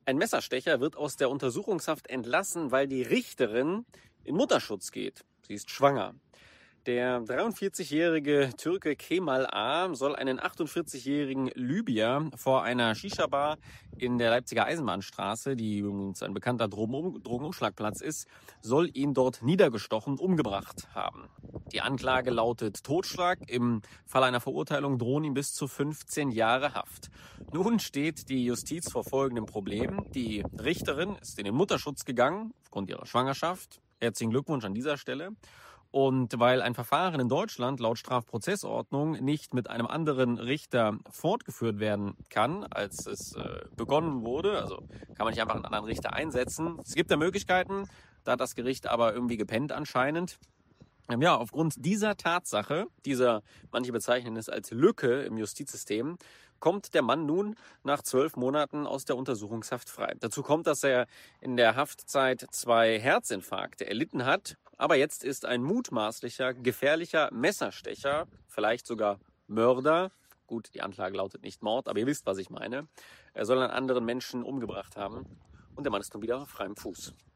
Ein Messerstecher wird aus der Untersuchungshaft entlassen, weil die Richterin in Mutterschutz geht. Sie ist schwanger. Der 43-jährige Türke Kemal A. soll einen 48-jährigen Libyer vor einer Shisha-Bar in der Leipziger Eisenbahnstraße, die übrigens ein bekannter Drogenumschlagplatz ist, soll ihn dort niedergestochen und umgebracht haben. Die Anklage lautet Totschlag. Im Fall einer Verurteilung drohen ihm bis zu 15 Jahre Haft. Nun steht die Justiz vor folgendem Problem. Die Richterin ist in den Mutterschutz gegangen aufgrund ihrer Schwangerschaft. Herzlichen Glückwunsch an dieser Stelle. Und weil ein Verfahren in Deutschland laut Strafprozessordnung nicht mit einem anderen Richter fortgeführt werden kann, als es begonnen wurde, also kann man nicht einfach einen anderen Richter einsetzen. Es gibt da Möglichkeiten, da hat das Gericht aber irgendwie gepennt anscheinend. Ja, aufgrund dieser Tatsache, manche bezeichnen es als Lücke im Justizsystem, kommt der Mann nun nach 12 Monaten aus der Untersuchungshaft frei. Dazu kommt, dass er in der Haftzeit 2 Herzinfarkte erlitten hat. Aber jetzt ist ein mutmaßlicher, gefährlicher Messerstecher, vielleicht sogar Mörder, gut, die Anklage lautet nicht Mord, aber ihr wisst, was ich meine, er soll einen anderen Menschen umgebracht haben und der Mann ist nun wieder auf freiem Fuß.